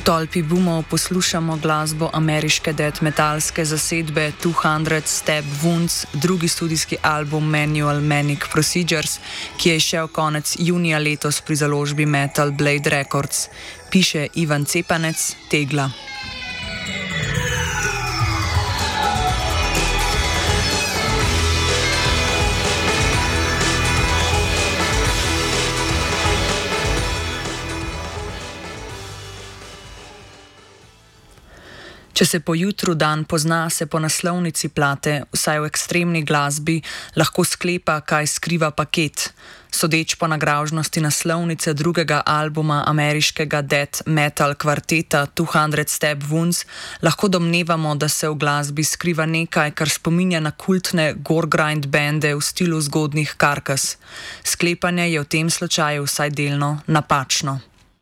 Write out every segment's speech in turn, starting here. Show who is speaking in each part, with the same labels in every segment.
Speaker 1: tolpi boomov poslušamo glasbo ameriške death metalske zasedbe 200 Step Wounds, drugi studijski album Manual Manic Procedures, ki je izšel konec junija letos pri založbi Metal Blade Records. Piše Ivan Cepanec, Tegla. Če se po jutru dan pozna, se po naslovnici plate, vsaj v ekstremni glasbi, lahko sklepa, kaj skriva paket. Sodeč po nagraužnosti naslovnice drugega albuma ameriškega death metal kvarteta 200 Step Wounds, lahko domnevamo, da se v glasbi skriva nekaj, kar spominja na kultne gore grind bende v stilu zgodnjih Carcass. Sklepanje je v tem slučaju vsaj delno napačno.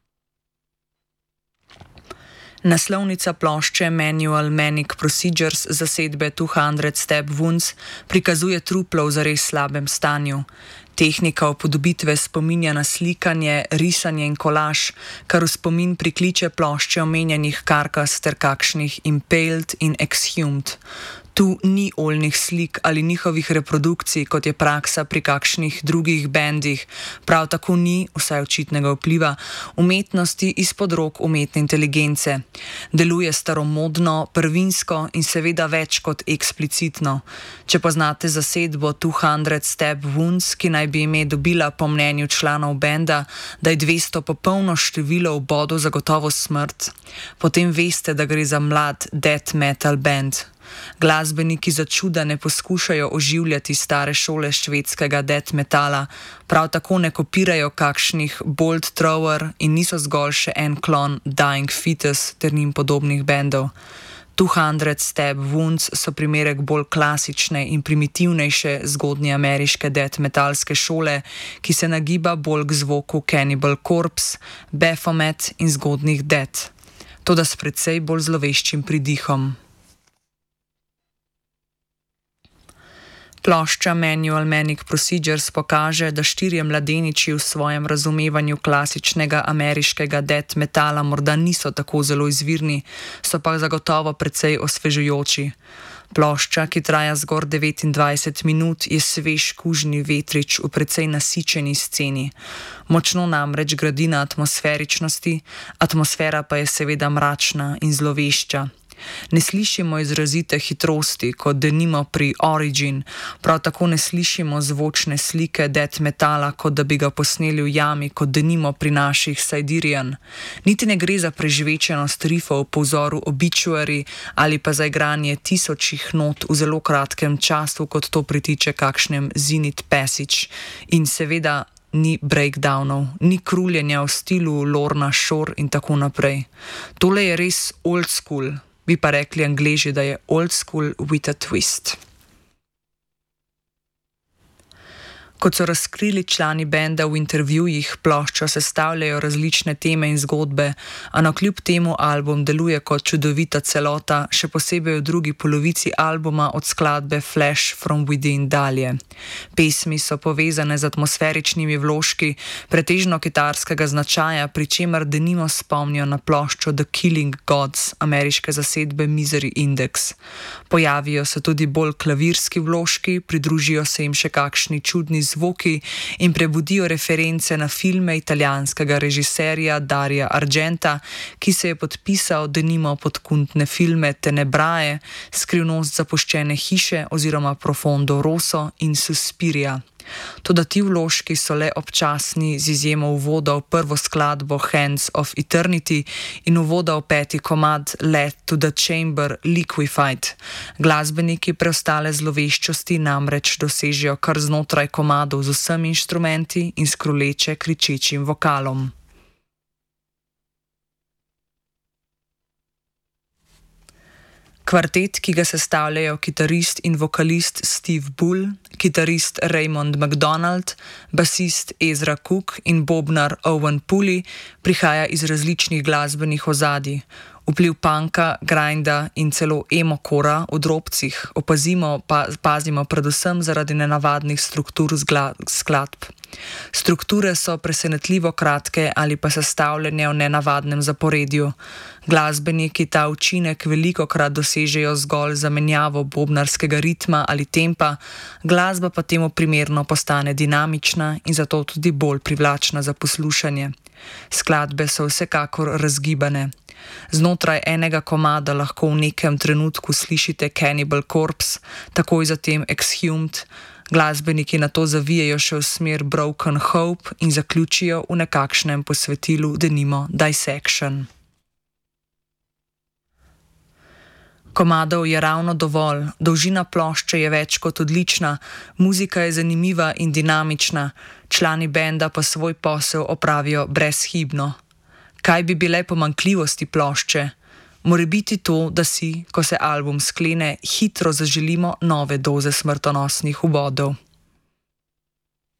Speaker 1: Naslovnica plošče Manual Manic Procedures zasedbe 200 Step Wounds prikazuje truplo v zares slabem stanju. Tehnika upodobitve spominja na slikanje, risanje in kolaž, kar v spomin prikliče plošče omenjenih Carcass ter kakšnih Impaled in Exhumed. Tu ni oljnih slik ali njihovih reprodukcij, kot je praksa pri kakšnih drugih bendih, prav tako ni, vsaj očitnega vpliva, umetnosti izpod rok umetne inteligence. Deluje staromodno, prvinsko in seveda več kot eksplicitno. Če poznate zasedbo 200 Step Wounds, ki naj bi ime dobila po mnenju članov benda, da je 200 popolno število v bodu zagotovo smrt, potem veste, da gre za mlad death metal band. Glasbeniki za čuda ne poskušajo oživljati stare šole švedskega death metala, prav tako ne kopirajo kakšnih Bolt Thrower in niso zgolj še en klon Dying Fetus ter njim podobnih bendov. 200 Step Wounds so primerek bolj klasične in primitivnejše zgodnje ameriške death metalske šole, ki se nagiba bolj k zvoku Cannibal Corpse, Baphomet in zgodnjih death. Toda s precej bolj zloveščim pridihom. Plošča Manual Manic Procedures pokaže, da štirje mladeniči v svojem razumevanju klasičnega ameriškega death metala morda niso tako zelo izvirni, so pa zagotovo precej osvežujoči. Plošča, ki traja zgor 29 minut, je svež kužni vetrič v precej nasičeni sceni. Močno namreč gradi na atmosferičnosti, atmosfera pa je seveda mračna in zlovešča. Ne slišimo izrazite hitrosti, kot denimo pri Origin, prav tako ne slišimo zvočne slike death metala, kot da bi ga posneli v jami, kot denimo pri naših Siderian. Niti ne gre za prežvečenost rifov po vzoru Obituary ali pa za igranje tisočih not v zelo kratkem času, kot to pritiče kakšnem Zenith Passage. In seveda ni breakdownov, ni kruljenja v stilu Lorna Shore in tako naprej. Tole je res old school. Bi pa rekli Angleži, da je old school with a twist. Kot so razkrili člani benda v intervjujih, ploščo sestavljajo različne teme in zgodbe, a navkljub temu album deluje kot čudovita celota, še posebej v drugi polovici albuma od skladbe Flash from Within dalje. Pesmi so povezane z atmosferičnimi vložki, pretežno kitarskega značaja, pri čemer denimo spomnijo na ploščo The Killing Gods ameriške zasedbe Misery Index. Pojavijo se tudi bolj klavirski vložki, pridružijo se jim še kakšni čudni zvoki in prebudijo reference na filme italijanskega režiserja Darija Argenta, ki se je podpisal denimo pod kultne filme Tenebrae, Skrivnost zapuščene hiše oziroma Profondo Rosso in Suspiria. Toda ti vložki so le občasni, z izjemo uvoda v prvo skladbo Hands of Eternity in uvoda v 5. komad Let to the Chamber Liquefied. Glasbeniki preostale zloveščosti namreč dosežejo kar znotraj komadov z vsemi inštrumenti in s kruleče kričečim vokalom. Kvartet, ki ga sestavljajo kitarist in vokalist Steve Bull, kitarist Raymond McDonald, basist Ezra Cook in bobnar Owen Pooley, prihaja iz različnih glasbenih ozadij. Vpliv punka, grinda in celo emo-kora v drobcih pazimo predvsem zaradi nenavadnih struktur skladb. Strukture so presenetljivo kratke ali pa sestavljene v nenavadnem zaporedju. Glasbeniki ta učinek velikokrat dosežejo zgolj zamenjavo bobnarskega ritma ali tempa, glasba pa temu primerno postane dinamična in zato tudi bolj privlačna za poslušanje. Skladbe so vsekakor razgibane. Znotraj enega komada lahko v nekem trenutku slišite Cannibal Corpse, takoj zatem Exhumed, glasbeniki nato zavijejo še v smer Broken Hope in zaključijo v nekakšnem posvetilu denimo Dissection. Komadov je ravno dovolj, dolžina plošče je več kot odlična, muzika je zanimiva in dinamična, člani benda pa svoj posel opravijo brezhibno. Kaj bi bile pomanjkljivosti plošče? Morebiti to, da si, ko se album sklene, hitro zaželimo nove doze smrtonosnih ubodov.